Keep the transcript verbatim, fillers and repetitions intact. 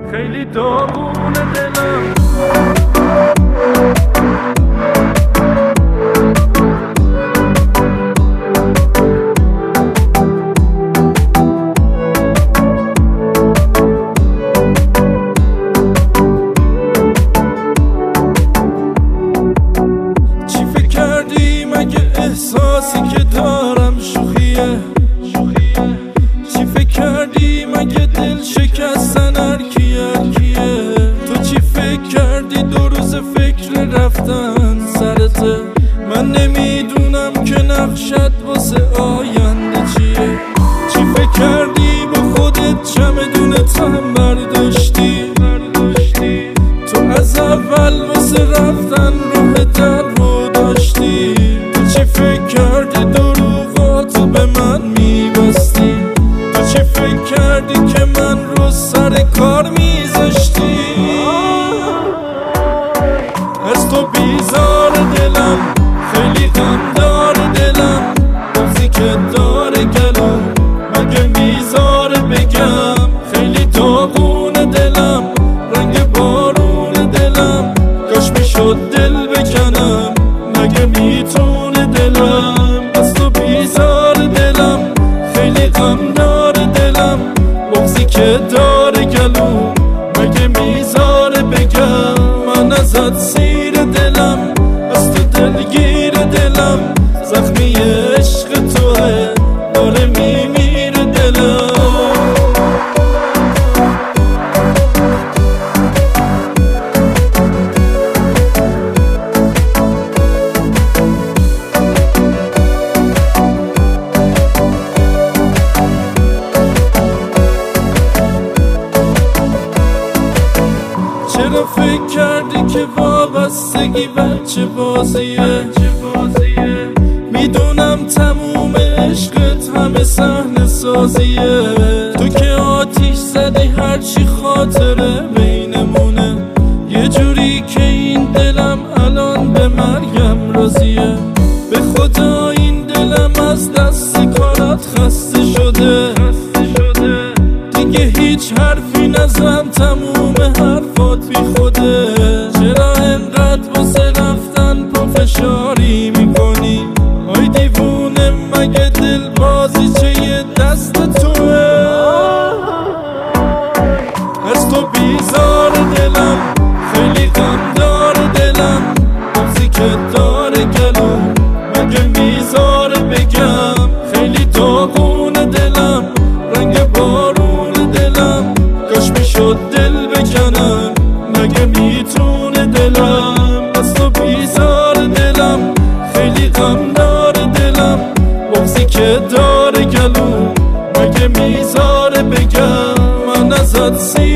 خیلی داغونه دلم. چی فکر کردی مگه احساسی که دارم شوخیه؟ چی فکر کردی مگه دل شکستن هر کیه هر کیه؟ تو چی فکر کردی دو روز فکر رفتن سرته؟ من نمیدونم که نقشت واسه آینده چیه. چی فکر کردی با خودت چمدون تم برداشتی؟ تو از اول واسه رفتن راه در رو داشتی. تو چی فکر کردی دروغاتو به من میبستی؟ تو چی فکر کردی که من رو سر کار میذاشتی؟ از تو بیزار دلم، خیلی غم داره دلم. بغضی که داره گلوم مگه میذاره بگم؟ خیلی داغونه دلم، رنگ بارون دلم. کاش میشد دل بکنم، مگه میتونه دلم؟ از تو بیزار دلم، خیلی غم داره دلم. بغضی که داره گلوم مگه میذاره بگم؟ من ازت سیر دلم، از تو دلگیر دلم. زخمی عشق توه، داره میمیره دلم. چرا فکر کردی که وابستگی بچه بازیه؟ میدونم تموم عشقت همه صحنه سازیه. تو که آتیش زدی هرچی خاطره بینمونه. یه جوری که این دلم الان به مرگم راضیه. به خدا این دلم از دست کارات خسته شده. دیگه هیچ حرفی نزن، تموم حرفات بی خوده. چرا انقدر واسه رفتن پافشاری میکنی؟ آی دیوونه مگه دل بازی چه یه دست توه؟ از تو بیزار دلم، خیلی غم داره دلم. بغضی که داره گلوم مگه میذاره بگم؟ خیلی داغونه دلم، رنگ بارون دلم. کاش میشد دل بکنم، مگه میتونه دلم؟ از تو بیزار دلم، خیلی غم داره دلم. بغضی که داره گلوم مگه میذاره بگم؟ من ازت